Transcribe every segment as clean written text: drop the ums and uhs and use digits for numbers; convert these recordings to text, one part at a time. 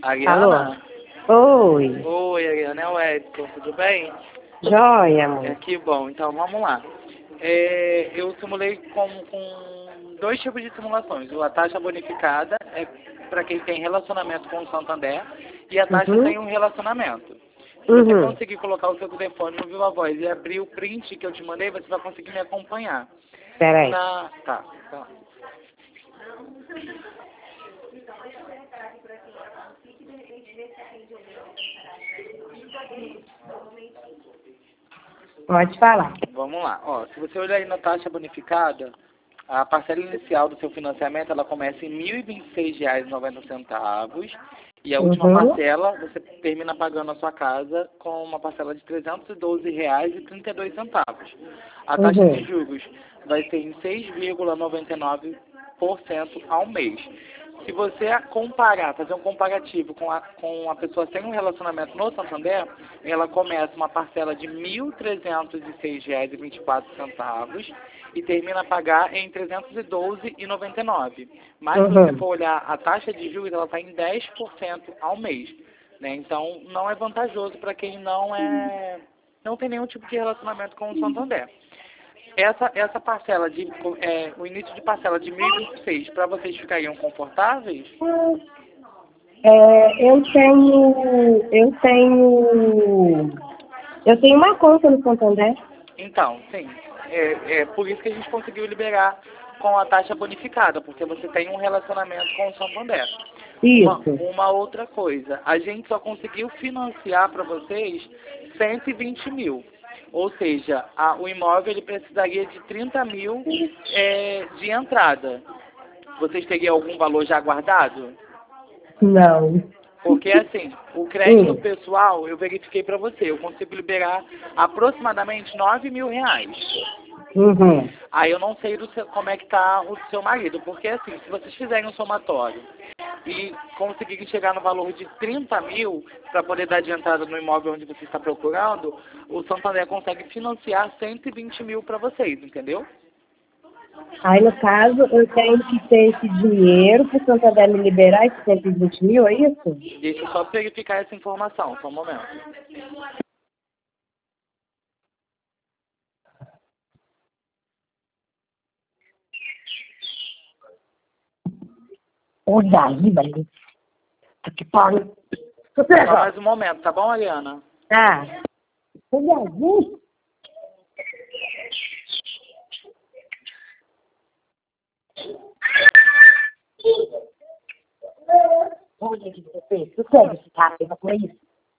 Alô? Ariana? Oi. Oi, Ariana, é o Edson, tudo bem? Joia, amor. Que bom, então vamos lá. Eu simulei com dois tipos de simulações. A taxa bonificada é para quem tem relacionamento com o Santander e a taxa Uhum. sem um relacionamento. Se você Uhum. conseguir colocar o seu telefone no Viva Voz e abrir o print que eu te mandei, você vai conseguir me acompanhar. Peraí. Tá. Pode falar. Vamos lá. Ó, se você olhar aí na taxa bonificada, a parcela inicial do seu financiamento ela começa em R$ 1.026,90 e a última Uhum. parcela você termina pagando a sua casa com uma parcela de R$ 312,32. A taxa de Uhum. juros vai ser em 6,99% ao mês. Se você comparar, fazer um comparativo com a pessoa sem um relacionamento no Santander, ela começa uma parcela de R$ 1.306,24 e termina a pagar em R$ 312,99. Mas se você Uhum. for olhar a taxa de juros, ela está em 10% ao mês. Né? Então, não é vantajoso para quem não tem nenhum tipo de relacionamento com o Santander. Essa parcela o início de parcela de 1.026, para vocês ficariam confortáveis? Eu tenho uma conta no Santander. Então, sim. É por isso que a gente conseguiu liberar com a taxa bonificada, porque você tem um relacionamento com o Santander. Isso. Uma outra coisa, a gente só conseguiu financiar para vocês 120 mil. Ou seja, o imóvel ele precisaria de 30 mil de entrada. Vocês teriam algum valor já guardado? Não. Porque assim, o crédito Hum. pessoal, eu verifiquei para você, eu consigo liberar aproximadamente R$ 9.000. Uhum. Aí eu não sei como é que está o seu marido, porque assim, se vocês fizerem um somatório e conseguirem chegar no valor de 30 mil para poder dar de entrada no imóvel onde você está procurando, o Santander consegue financiar 120 mil para vocês, entendeu? Aí, no caso, eu tenho que ter esse dinheiro para o Santander me liberar esses 120 mil, é isso? Deixa eu só verificar essa informação, só um momento. Olha aí, velho. Que pariu. Só mais um momento, tá bom, Ariana? Tá. Olha aí. Olha que você fez. Tu quer esse cara com isso?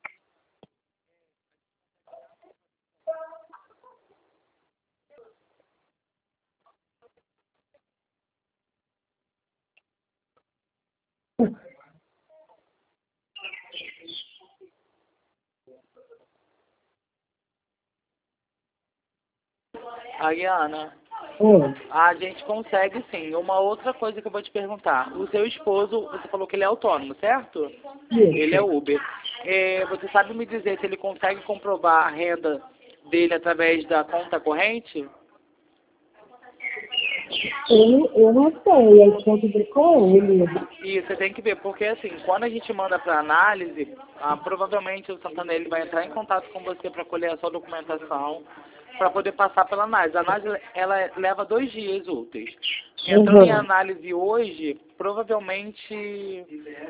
Ariana, Hum. a gente consegue sim. Uma outra coisa que eu vou te perguntar. O seu esposo, você falou que ele é autônomo, certo? Ele é Isso. Uber. Você sabe me dizer se ele consegue comprovar a renda dele através da conta corrente? Eu não sei, aí tem que ver com ele. E você tem que ver, porque assim, quando a gente manda para análise, provavelmente o Santander ele vai entrar em contato com você para colher a sua documentação, para poder passar pela análise. A análise ela leva 2 dias úteis. Entrando em Uhum. análise hoje, provavelmente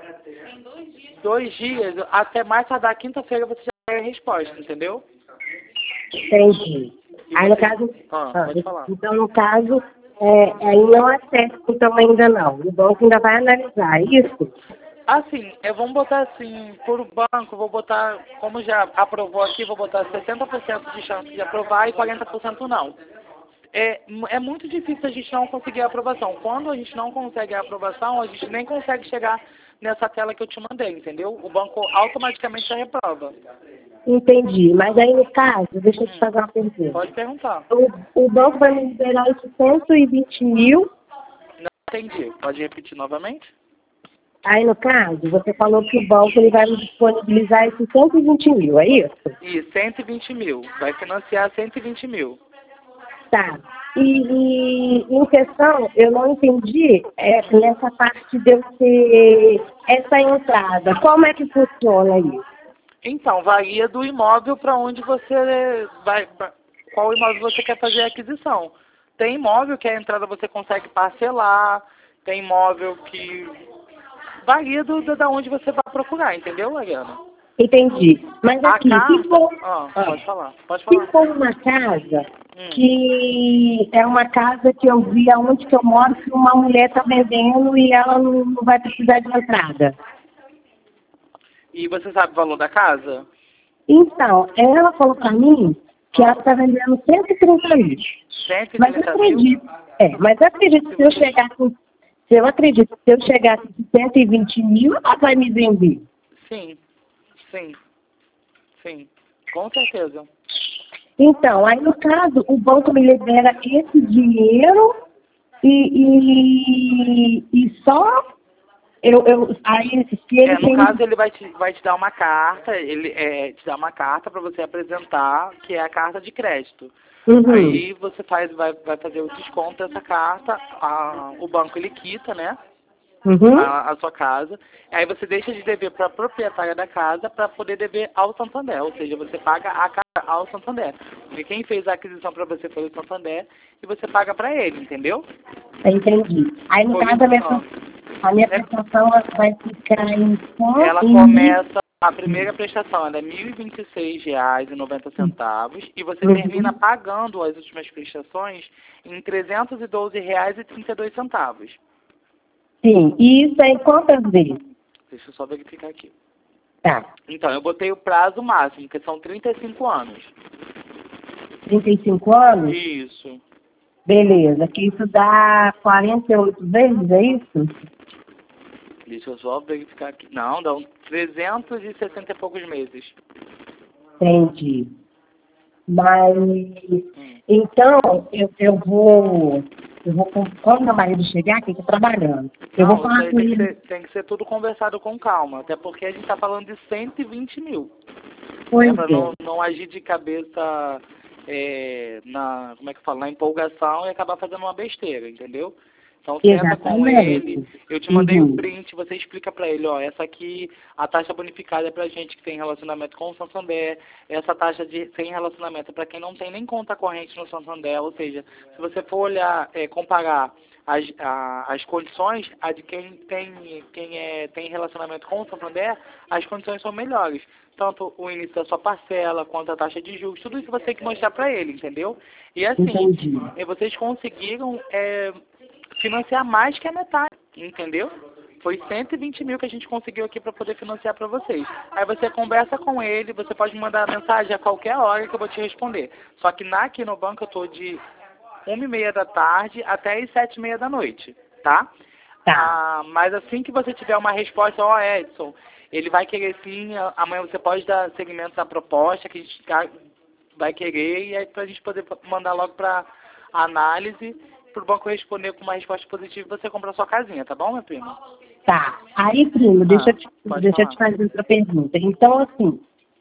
2 dias, até mais tardar quinta-feira você já tem a resposta, entendeu? Entendi. E Aí, no você. caso, Pode falar. então, no caso, aí não acessa, então, ainda não. O banco ainda vai analisar, é isso? Assim, vamos botar assim, por banco, vou botar, como já aprovou aqui, vou botar 60% de chance de aprovar e 40% não. É muito difícil a gente não conseguir a aprovação. Quando a gente não consegue a aprovação, a gente nem consegue chegar nessa tela que eu te mandei, entendeu? O banco automaticamente já reprova. Entendi. Mas aí, no caso, deixa eu te fazer uma pergunta. Pode perguntar. O banco vai me liberar esses 120 mil. Não entendi. Pode repetir novamente? Aí, no caso, você falou que o banco ele vai me disponibilizar esses 120 mil, é isso? E 120 mil. Vai financiar 120 mil. Tá. em questão, eu não entendi nessa parte de eu ter essa entrada. Como é que funciona isso? Então, varia do imóvel para onde você vai, qual imóvel você quer fazer a aquisição. Tem imóvel que a entrada você consegue parcelar, tem imóvel que varia da onde você vai procurar, entendeu, Mariana? Entendi. Mas A aqui, casa... se for, pode falar, pode se falar. for uma casa que é uma casa que eu vi aonde que eu moro, que uma mulher está vendendo e ela não vai precisar de entrada. E você sabe o valor da casa? Então, ela falou para mim que ela está vendendo 130 mil. Mas eu 130 mil? acredito, mas eu acredito que se eu chegar com, se eu chegar com 120 mil, ela vai me vender. Sim, sim, sim, com certeza. Então, aí no caso, o banco me libera esse dinheiro e só aí se ele No tem. caso, ele vai te dar uma carta, ele te dá uma carta para você apresentar, que é a carta de crédito. Uhum. Aí você vai fazer o desconto dessa carta, o banco ele quita, né? Uhum. A sua casa. Aí você deixa de dever para a proprietária da casa para poder dever ao Santander, ou seja, você paga a casa ao Santander. Porque quem fez a aquisição para você foi o Santander e você paga para ele, entendeu? Entendi. Aí no Por caso a minha prestação vai ficar em Ela começa, a primeira prestação ela é R$ 1.026,90 e você termina pagando as últimas prestações em R$ 312,32. Sim, e isso é em quantas vezes? Deixa eu só verificar aqui. Tá. Então, eu botei o prazo máximo, que são 35 anos. 35 anos? Isso. Beleza, que isso dá 48 vezes, é isso? Deixa eu só verificar aqui. Não, dão 360 e poucos meses. Entendi. Mas, então, eu vou quando meu marido chegar, que ele está trabalhando, eu vou falar com ele. Tem que ser tudo conversado com calma, até porque a gente está falando de 120 mil. Pois Para é. não agir de cabeça como é que eu falo, na empolgação e acabar fazendo uma besteira, entendeu? Então senta com ele, eu te mandei o print, você explica para ele, ó, essa aqui, a taxa bonificada é pra gente que tem relacionamento com o Santander, essa taxa de sem relacionamento é para quem não tem nem conta corrente no Santander, ou seja, se você for olhar, comparar as condições, a de quem tem relacionamento com o Santander, as condições são melhores. Tanto o início da sua parcela, quanto a taxa de juros, tudo isso você tem que mostrar para ele, entendeu? E assim, vocês conseguiram financiar mais que a metade, entendeu? Foi 120 mil que a gente conseguiu aqui para poder financiar para vocês. Aí você conversa com ele, você pode me mandar mensagem a qualquer hora que eu vou te responder. Só que aqui no banco eu tô de 1h30 da tarde até as 7h30 da noite, tá? Mas assim que você tiver uma resposta, Edson, ele vai querer sim, amanhã você pode dar seguimento à proposta que a gente vai querer, e aí pra gente poder mandar logo para análise, pro banco responder com uma resposta positiva e você comprar sua casinha, tá bom, meu primo? Tá. Aí, primo, deixa eu te fazer outra pergunta. Então, assim,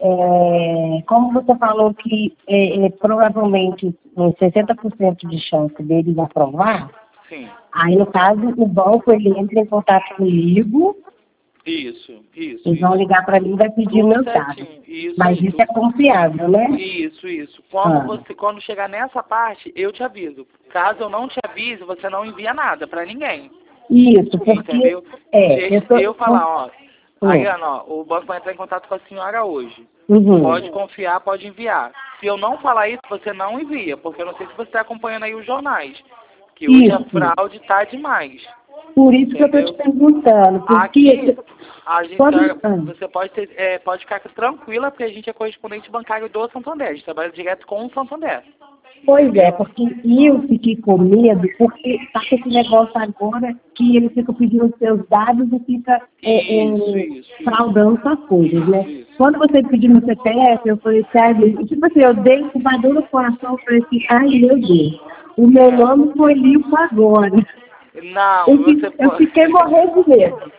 como você falou que provavelmente 60% de chance deles aprovar, sim. Aí, no caso, o banco ele entra em contato comigo. Isso. Eles vão ligar para mim e vai pedir meus dados. Mas isso é confiável, né? Isso. Quando chegar nessa parte, eu te aviso. Caso eu não te avise, você não envia nada para ninguém. Isso, porque... Entendeu? Eu falar, Ariana, o banco vai entrar em contato com a senhora hoje. Pode confiar, pode enviar. Se eu não falar isso, você não envia, porque eu não sei se você está acompanhando aí os jornais. Que hoje a fraude tá demais. Por isso que eu estou te perguntando. Porque aqui, você pode ficar tranquila, porque a gente é correspondente bancário do Santander. A gente trabalha direto com o Santander. Pois é, porque eu fiquei com medo, porque tá com esse negócio agora que ele fica pedindo os seus dados e fica fraudando suas coisas, né? Quando você pediu meu CPF, eu falei, tipo assim, eu dei com uma dor no coração, eu falei assim, ai meu Deus, o meu nome foi limpo agora. Não, eu fiquei morrendo de medo.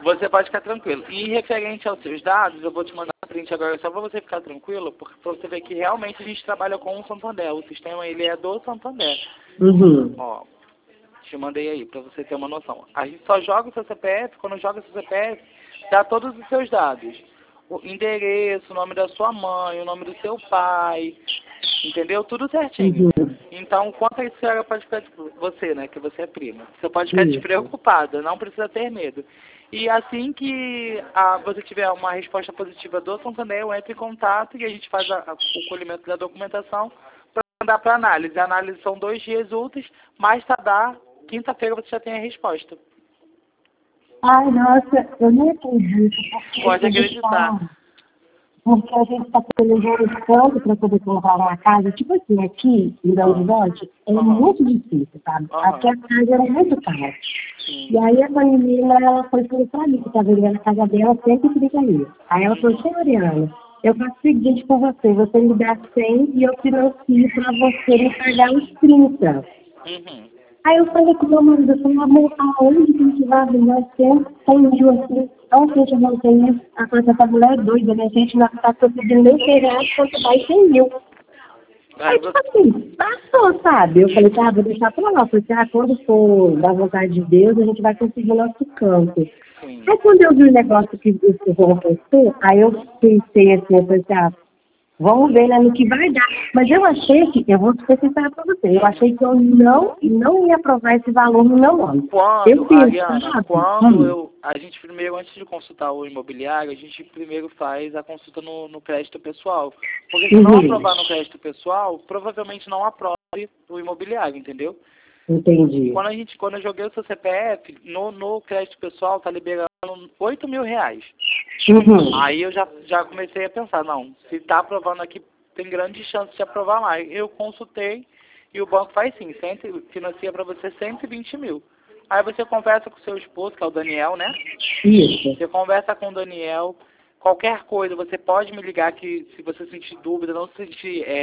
Você pode ficar tranquilo. E referente aos seus dados, eu vou te mandar print agora só para você ficar tranquilo, porque para você ver que realmente a gente trabalha com o Santander. O sistema, ele é do Santander. Uhum. Ó, te mandei aí, para você ter uma noção. A gente só joga o seu CPF, quando joga o seu CPF, dá todos os seus dados. O endereço, o nome da sua mãe, o nome do seu pai, entendeu? Tudo certinho. Uhum. Então, quanto a isso, ela pode ficar, você, né, que você é prima, você pode ficar despreocupada, não precisa ter medo. E assim que você tiver uma resposta positiva do Santander, eu entro em contato e a gente faz o colhimento da documentação para mandar para análise. A análise são 2 dias úteis, mais tardar, quinta-feira você já tem a resposta. Ai, nossa, eu não acredito. Pode acreditar. Porque a gente está planejando tanto para poder comprar uma casa. Tipo assim, aqui em Belo Horizonte, é muito difícil, sabe? Aqui a casa era muito cara. E aí a menina, ela foi falou pra mim que estava vendendo a casa dela 130 mil. Aí ela falou, senhor Oriana, eu faço o seguinte com você me dá 100 e eu financio para você me pagar os 30. Aí eu falei com o meu marido, eu falei, amor, aonde que a gente vai arrumar 100 mil assim? Onde a gente não tem isso? A coisa essa mulher é doida, né? A gente não está conseguindo nem ter reais quanto mais 100 mil. Aí, tipo assim, passou, sabe? Eu falei, tá, vou deixar pra lá. Porque quando for da vontade de Deus, a gente vai conseguir o nosso canto. Aí quando eu vi o negócio que o João postou, aí eu pensei assim, eu falei, vamos ver, né, no que vai dar. Mas eu achei que, eu vou ser sincera pra você, eu achei que eu não ia aprovar esse valor no meu nome. A gente primeiro, antes de consultar o imobiliário, a gente primeiro faz a consulta no crédito pessoal. Porque se não aprovar no crédito pessoal, provavelmente não aprove o imobiliário, entendeu? Entendi. Quando eu joguei o seu CPF, no crédito pessoal tá liberando 8 mil reais. Aí eu já comecei a pensar, não, se tá aprovando aqui, tem grande chance de aprovar mais. Eu consultei e o banco faz sim, financia para você 120 mil. Aí você conversa com o seu esposo, que é o Daniel, né? Isso. Você conversa com o Daniel, qualquer coisa, você pode me ligar que se você sentir dúvida, não se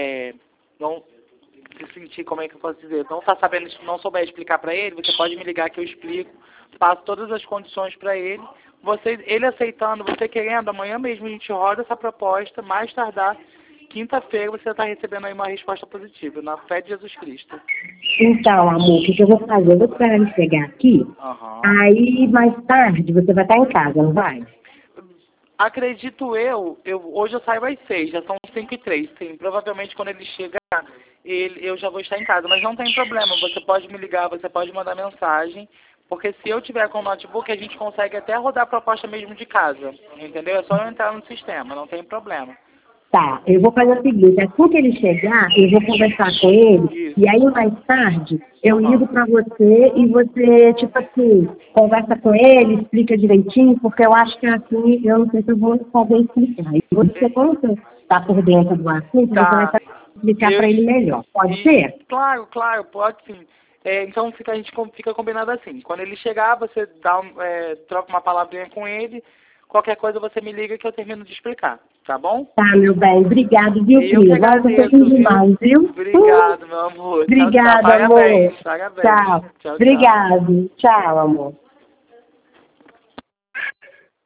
sentir, como é que eu posso dizer, não tá sabendo, não souber explicar para ele, você pode me ligar que eu explico, passo todas as condições para ele. Ele aceitando, você querendo, amanhã mesmo a gente roda essa proposta, mais tardar, quinta-feira você está recebendo aí uma resposta positiva, na fé de Jesus Cristo. Então, amor, o que eu vou fazer? Eu vou esperar ele chegar aqui, aí mais tarde você vai estar em casa, não vai? Acredito hoje eu saio às 6, já são 5h03, sim, provavelmente quando ele chegar, eu já vou estar em casa, mas não tem problema, você pode me ligar, você pode mandar mensagem, porque se eu tiver com o notebook, a gente consegue até rodar a proposta mesmo de casa, entendeu? É só eu entrar no sistema, não tem problema. Tá, eu vou fazer o seguinte, assim que ele chegar, eu vou conversar com ele, e aí mais tarde eu ligo pra você e você, tipo assim, conversa com ele, explica direitinho, porque eu acho que assim, eu não sei se eu vou saber explicar. E você, como você tá por dentro do assunto, você vai explicar pra ele melhor. Pode ser? Claro, pode sim. Então a gente fica combinado assim. Quando ele chegar, você troca uma palavrinha com ele. Qualquer coisa você me liga que eu termino de explicar. Tá bom? Tá, meu bem. Obrigado, viu, filho? Eu que agradeço, viu? Obrigado, meu amor. Obrigada, amor. Parabéns. Tchau. Obrigado. Tchau, amor.